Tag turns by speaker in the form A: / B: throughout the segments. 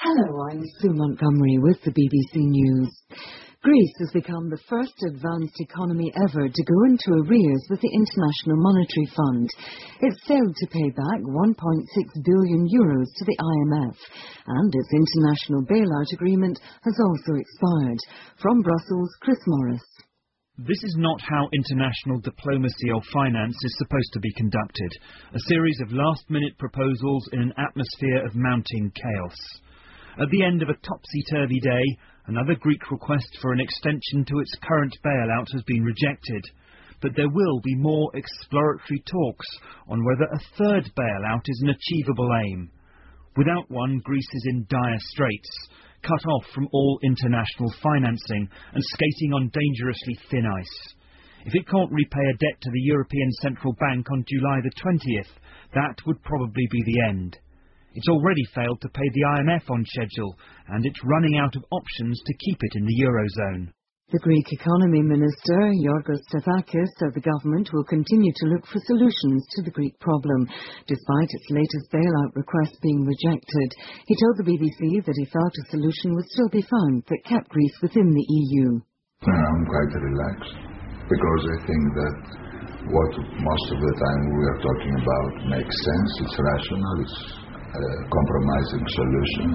A: Hello, I'm Sue Montgomery with the BBC News. Greece has become the first advanced economy ever to go into arrears with the International Monetary Fund. It's failed to pay back €1.6 billion to the IMF, and its international bailout agreement has also expired. From Brussels, Chris Morris.
B: This is not how international diplomacy or finance is supposed to be conducted. A series of last-minute proposals in an atmosphere of mounting chaos. At the end of a topsy-turvy day, another Greek request for an extension to its current bailout has been rejected. But there will be more exploratory talks on whether a third bailout is an achievable aim. Without one, Greece is in dire straits, cut off from all international financing and skating on dangerously thin ice. If it can't repay a debt to the European Central Bank on July the 20th, that would probably be the end. It's already failed to pay the IMF on schedule, and it's running out of options to keep it in the Eurozone.
A: The Greek Economy Minister, Yorgos Stathakis, said the government will continue to look for solutions to the Greek problem, despite its latest bailout request being rejected. He told the BBC that he felt a solution would still be found that kept Greece within the EU.
C: I'm quite relaxed, because I think that what most of the time we are talking about makes sense, it's rational, it's compromising solutions,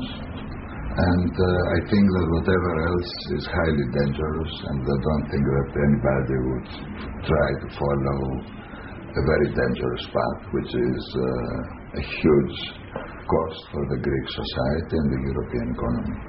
C: and I think that whatever else is highly dangerous, and I don't think that anybody would try to follow a very dangerous path, which is a huge cost for the Greek society and the European economy.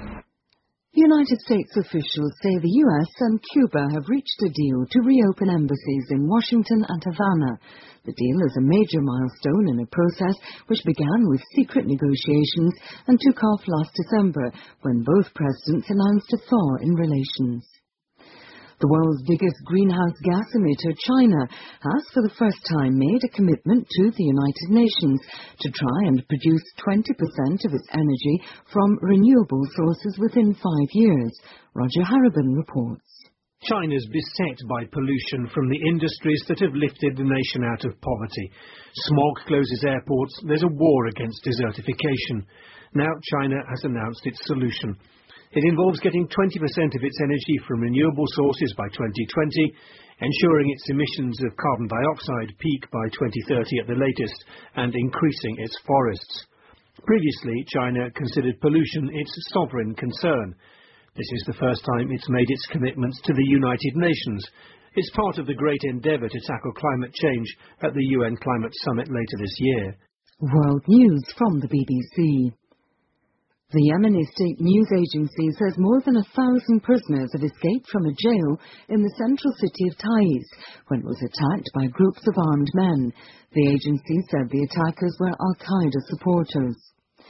A: United States officials say the US and Cuba have reached a deal to reopen embassies in Washington and Havana. The deal is a major milestone in a process which began with secret negotiations and took off last December when both presidents announced a thaw in relations. The world's biggest greenhouse gas emitter, China, has for the first time made a commitment to the United Nations to try and produce 20% of its energy from renewable sources within 5 years. Roger Harriban reports.
D: China's beset by pollution from the industries that have lifted the nation out of poverty. Smog closes airports. There's a war against desertification. Now China has announced its solution. It involves getting 20% of its energy from renewable sources by 2020, ensuring its emissions of carbon dioxide peak by 2030 at the latest, and increasing its forests. Previously, China considered pollution its sovereign concern. This is the first time it's made its commitments to the United Nations. It's part of the great endeavour to tackle climate change at the UN Climate Summit later this year.
A: World News from the BBC. The Yemeni State News Agency says more than 1,000 prisoners have escaped from a jail in the central city of Taiz when it was attacked by groups of armed men. The agency said the attackers were Al-Qaeda supporters.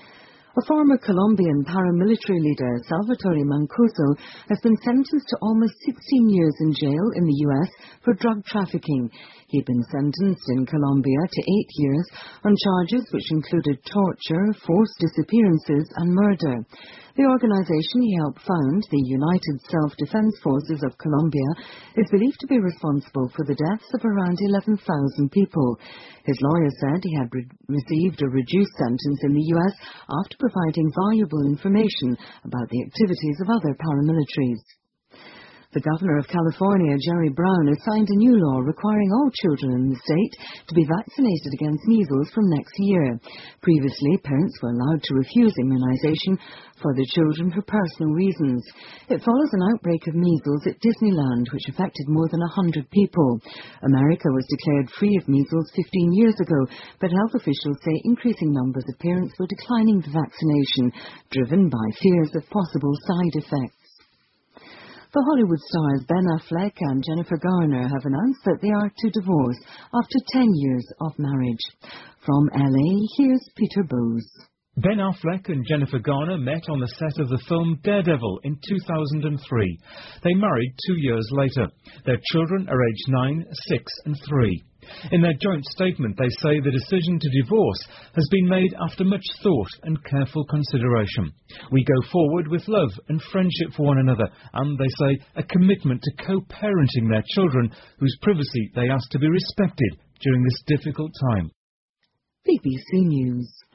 A: A former Colombian paramilitary leader, Salvatore Mancuso, has been sentenced to almost 16 years in jail in the US for drug trafficking. He'd been sentenced in Colombia to 8 years on charges which included torture, forced disappearances and murder. The organization he helped found, the United Self-Defense Forces of Colombia, is believed to be responsible for the deaths of around 11,000 people. His lawyer said he had received a reduced sentence in the US after providing valuable information about the activities of other paramilitaries. The Governor of California, Jerry Brown, has signed a new law requiring all children in the state to be vaccinated against measles from next year. Previously, parents were allowed to refuse immunization for their children for personal reasons. It follows an outbreak of measles at Disneyland, which affected more than 100 people. America was declared free of measles 15 years ago, but health officials say increasing numbers of parents were declining the vaccination, driven by fears of possible side effects. The Hollywood stars Ben Affleck and Jennifer Garner have announced that they are to divorce after 10 years of marriage. From LA, here's Peter Bowes.
E: Ben Affleck and Jennifer Garner met on the set of the film Daredevil in 2003. They married 2 years later. Their children are aged 9, 6 and 3. In their joint statement, they say the decision to divorce has been made after much thought and careful consideration. We go forward with love and friendship for one another, and they say a commitment to co-parenting their children, whose privacy they ask to be respected during this difficult time.
A: BBC News.